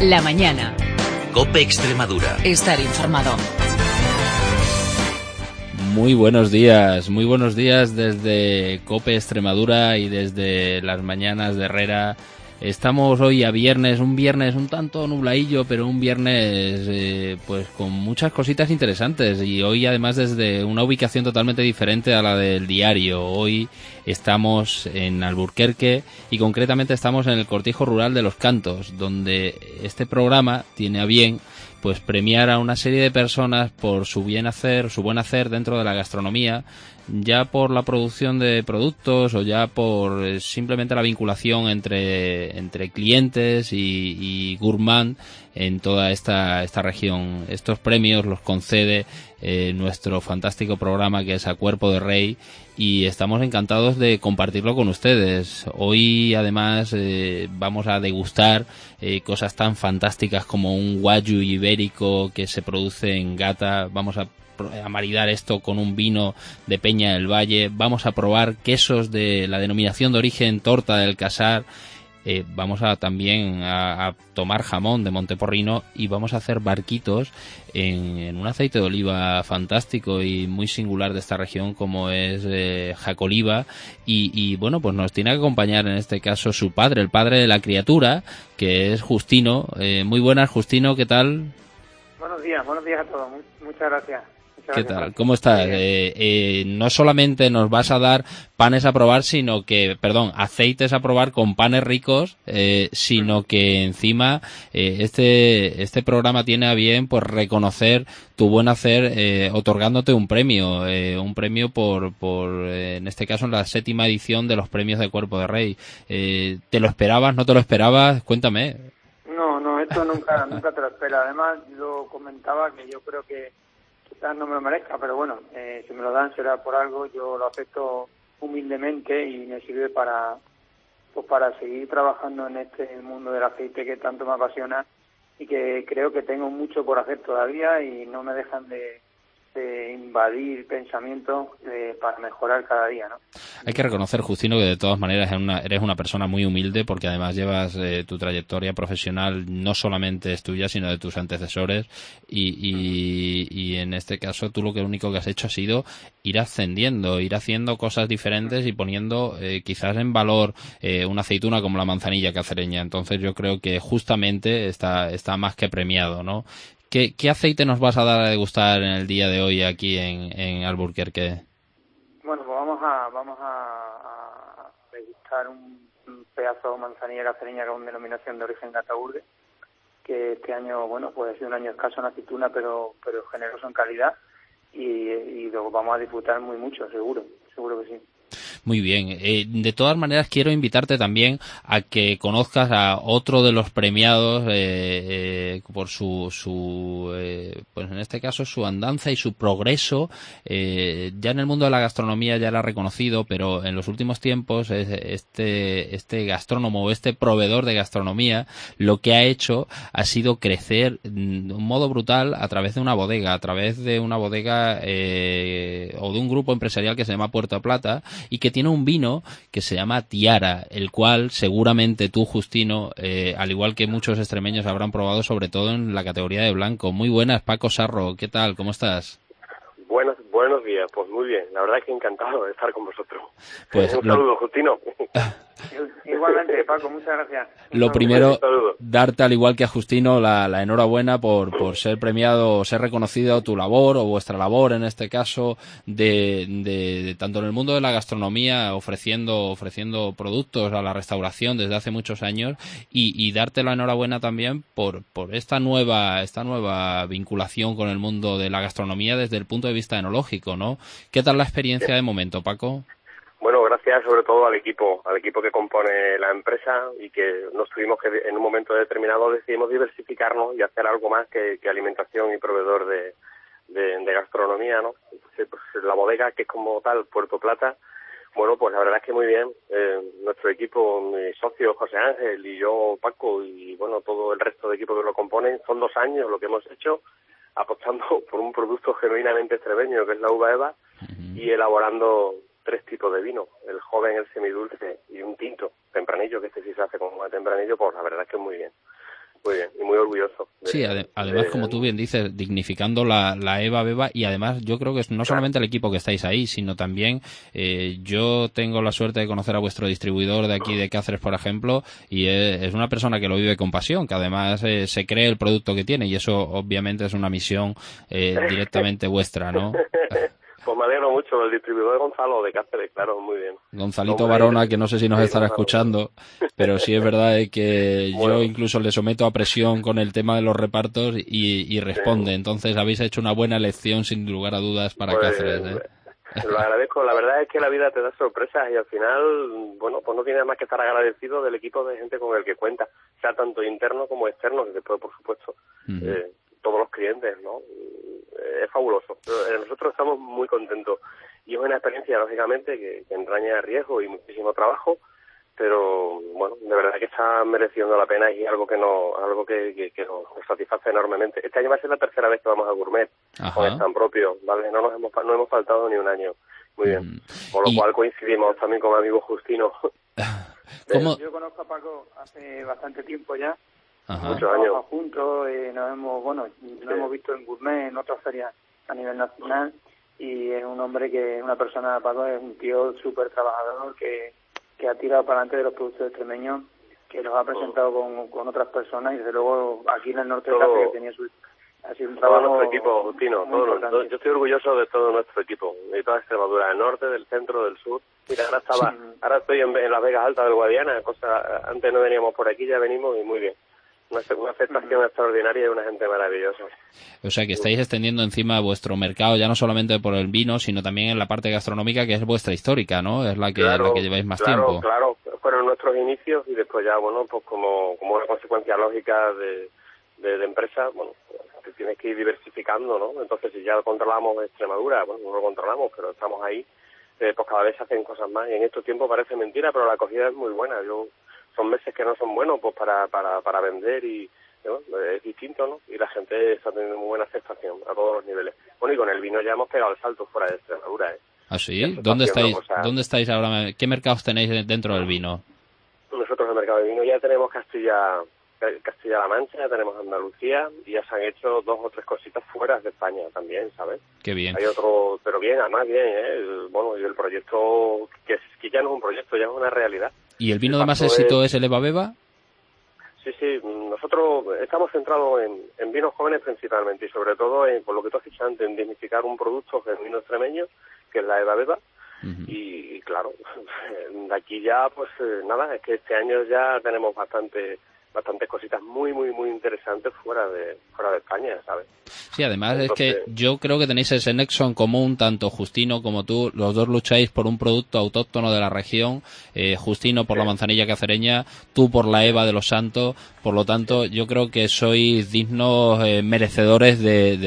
La mañana. COPE Extremadura. Estar informado. Muy buenos días desde COPE Extremadura y desde las mañanas de Herrera. Estamos hoy a viernes, un viernes un tanto nubladillo, pero un viernes pues con muchas cositas interesantes, y hoy además desde una ubicación totalmente diferente a la del diario. Hoy estamos en Alburquerque y concretamente estamos en el Cortijo Rural de Los Cantos, donde este programa tiene a bien pues premiar a una serie de personas por su buen hacer dentro de la gastronomía, ya por la producción de productos o ya por simplemente la vinculación entre clientes y gourmand en toda esta región. Estos premios los concede nuestro fantástico programa, que es A Cuerpo de Rey, y estamos encantados de compartirlo con ustedes. Hoy además vamos a degustar cosas tan fantásticas como un wagyu ibérico que se produce en Gata. Vamos a maridar esto con un vino de Peña del Valle. Vamos a probar quesos de la denominación de origen Torta del Casar. Vamos a también a tomar jamón de Monteporrino, y vamos a hacer barquitos en un aceite de oliva fantástico y muy singular de esta región, como es Jacoliva, y bueno, pues nos tiene que acompañar en este caso su padre, el padre de la criatura, que es Justino. Muy buenas, Justino, ¿qué tal? Buenos días a todos, muchas gracias. ¿Qué tal? ¿Cómo estás? No solamente nos vas a dar panes a probar, aceites a probar con panes ricos, sino que encima este programa tiene a bien pues reconocer tu buen hacer, otorgándote un premio por en este caso en la 7ª edición de los premios de Cuerpo de Rey. ¿Te lo esperabas? ¿No te lo esperabas? Cuéntame. No, esto nunca te lo espera. Además, yo comentaba que yo creo que quizás no me lo merezca, pero bueno, si me lo dan será por algo. Yo lo acepto humildemente y me sirve para seguir trabajando en este mundo del aceite que tanto me apasiona y que creo que tengo mucho por hacer todavía, y no me dejan de invadir pensamientos para mejorar cada día, ¿no? Hay que reconocer, Justino, que de todas maneras eres una persona muy humilde, porque además llevas tu trayectoria profesional no solamente es tuya, sino de tus antecesores, y en este caso tú lo único que has hecho ha sido ir ascendiendo, ir haciendo cosas diferentes y poniendo quizás en valor una aceituna como la manzanilla cacereña. Entonces yo creo que justamente está más que premiado, ¿no? ¿Qué aceite nos vas a dar a degustar en el día de hoy aquí en Alburquerque? Bueno, pues vamos a degustar un pedazo de manzanilla cacereña con denominación de origen Gataurbe, que este año, bueno, pues ha sido un año escaso en aceituna, pero generoso en calidad, y lo vamos a disfrutar mucho, seguro que sí. Muy bien. De todas maneras, quiero invitarte también a que conozcas a otro de los premiados por pues en este caso su andanza y su progreso. Ya en el mundo de la gastronomía ya lo ha reconocido, pero en los últimos tiempos este gastrónomo o este proveedor de gastronomía lo que ha hecho ha sido crecer de un modo brutal a través de una bodega, o de un grupo empresarial que se llama Puerto Plata, y que tiene un vino que se llama Tiara, el cual seguramente tú, Justino, al igual que muchos extremeños, habrán probado, sobre todo en la categoría de blanco. Muy buenas, Paco Sarro, ¿qué tal? ¿Cómo estás? Buenos días, pues muy bien, la verdad es que encantado de estar con vosotros. Pues un saludo, Justino. Igualmente, Paco, muchas gracias. Lo primero, darte, al igual que a Justino, la enhorabuena por ser premiado, ser reconocido tu labor, o vuestra labor en este caso, de tanto en el mundo de la gastronomía, ofreciendo productos a la restauración desde hace muchos años, y darte la enhorabuena también por esta nueva vinculación con el mundo de la gastronomía desde el punto de vista enológico, ¿no? ¿Qué tal la experiencia de momento, Paco? Bueno, gracias sobre todo al equipo que compone la empresa, y que nos tuvimos que, en un momento determinado, decidimos diversificarnos y hacer algo más que alimentación y proveedor de gastronomía, ¿no? Entonces, pues, la bodega, que es como tal Puerto Plata, bueno, pues la verdad es que muy bien. Nuestro equipo, mi socio José Ángel y yo, Paco, y bueno, todo el resto de equipo que lo componen, son 2 años lo que hemos hecho, apostando por un producto genuinamente extremeño, que es la uva Eva, y elaborando 3 tipos de vino: el joven, el semidulce y un tinto tempranillo, que este sí se hace con tempranillo. Pues la verdad es que muy bien. muy bien, y muy orgulloso. Sí, además, como tú bien dices, dignificando la Eva Beba, y además yo creo que es no solamente el equipo que estáis ahí, sino también yo tengo la suerte de conocer a vuestro distribuidor de aquí de Cáceres, por ejemplo, y es una persona que lo vive con pasión, que además se cree el producto que tiene, y eso obviamente es una misión directamente vuestra, ¿no? Pues me alegro mucho, el distribuidor de Gonzalo de Cáceres, claro, muy bien. Gonzalito Barona, que no sé si nos estará escuchando, pero sí es verdad que yo incluso le someto a presión con el tema de los repartos y responde. Entonces habéis hecho una buena elección sin lugar a dudas para Cáceres. Lo agradezco, la verdad es que la vida te da sorpresas y al final, bueno, pues no tienes más que estar agradecido del equipo de gente con el que cuenta, sea tanto interno como externo, y después, por supuesto, todos los clientes, ¿no? Es fabuloso. Nosotros estamos muy contentos y es una experiencia, lógicamente, que entraña riesgo y muchísimo trabajo, pero bueno, de verdad que está mereciendo la pena y es algo que nos satisface enormemente. Este año va a ser la tercera vez que vamos a Gourmet con stand propio, ¿vale? No hemos faltado ni un año. Muy bien. Por lo cual coincidimos también con mi amigo Justino. Yo conozco a Paco hace bastante tiempo ya. Muchos años juntos, nos hemos visto en Gourmet, en otras ferias a nivel nacional, y es un hombre una persona, Paco es un tío súper trabajador que ha tirado para adelante de los productos extremeños, que los ha presentado con otras personas, y desde luego aquí en el norte de Cáceres tenía ha sido un trabajo. Todo nuestro equipo, Justino, yo estoy orgulloso de todo nuestro equipo, de toda Extremadura, del norte, del centro, del sur. Mira, ahora estoy en Las Vegas Altas del Guadiana, antes no veníamos por aquí, ya venimos y muy bien. Una aceptación extraordinaria y una gente maravillosa. O sea que estáis extendiendo encima vuestro mercado ya no solamente por el vino, sino también en la parte gastronómica, que es vuestra histórica, ¿no? Es la que lleváis más tiempo. Claro, fueron nuestros inicios y después ya, bueno, pues como una consecuencia lógica de empresa, bueno, te tienes que ir diversificando, ¿no? Entonces, si ya controlamos Extremadura, bueno, no lo controlamos, pero estamos ahí, pues cada vez se hacen cosas más y en estos tiempos parece mentira, pero la acogida es muy buena. Son meses que no son buenos pues para vender y es distinto, ¿no? Y la gente está teniendo muy buena aceptación a todos los niveles. Bueno, y con el vino ya hemos pegado el salto fuera de Extremadura, ¿eh? ¿Ah, sí? ¿Dónde estáis ahora? ¿Qué mercados tenéis dentro del vino? Nosotros en el mercado de vino ya tenemos Castilla-La Mancha, ya tenemos Andalucía y ya se han hecho 2 o 3 cositas fuera de España también, ¿sabes? Qué bien. Hay otro, pero bien, además bien, bueno, y el proyecto, que ya no es un proyecto, ya es una realidad. ¿Y el vino de más éxito es el Eva Beba? Sí, nosotros estamos centrados en vinos jóvenes principalmente y sobre todo, por lo que tú has dicho antes, en dignificar un producto genuino extremeño, que es la Eva Beba. Y claro, de aquí ya, pues nada, es que este año ya tenemos bastantes cositas muy, muy, muy interesantes fuera de España, ¿sabes? Sí, además entonces, es que yo creo que tenéis ese nexo en común, tanto Justino como tú, los dos lucháis por un producto autóctono de la región, Justino por la manzanilla cacereña, tú por la Eva de los Santos, por lo tanto yo creo que sois dignos merecedores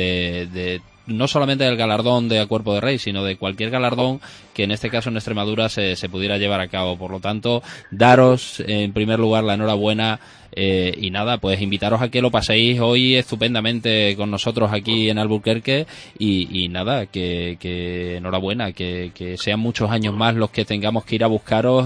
de no solamente del galardón de A Cuerpo de Rey, sino de cualquier galardón que en este caso en Extremadura se pudiera llevar a cabo. Por lo tanto, daros en primer lugar la enhorabuena y nada, pues invitaros a que lo paséis hoy estupendamente con nosotros aquí en Albuquerque y nada, que enhorabuena, que sean muchos años más los que tengamos que ir a buscaros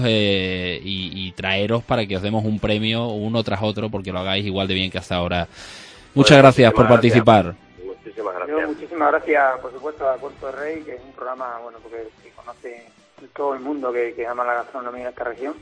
y traeros para que os demos un premio uno tras otro porque lo hagáis igual de bien que hasta ahora. Muchas gracias por participar. Muchísimas gracias, por supuesto, a Cuerpo de Rey, que es un programa, bueno, porque conoce todo el mundo que ama la gastronomía en esta región.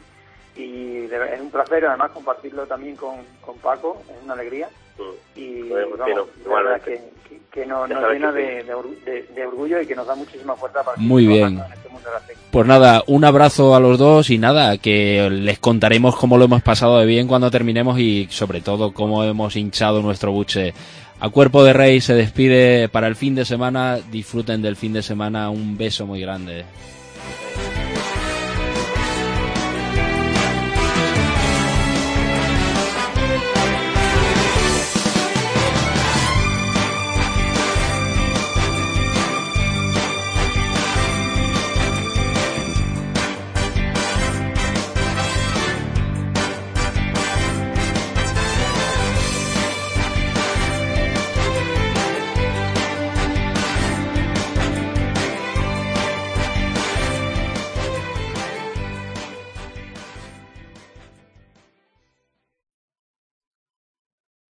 Y es un placer, además, compartirlo también con Paco, es una alegría. Y vamos, la verdad es que nos llena de orgullo y que nos da muchísima fuerza para muy bien. En este mundo de la técnica. Pues nada, un abrazo a los dos y nada, que les contaremos cómo lo hemos pasado de bien cuando terminemos y sobre todo cómo hemos hinchado nuestro buche. A Cuerpo de Rey se despide para el fin de semana. Disfruten del fin de semana. Un beso muy grande.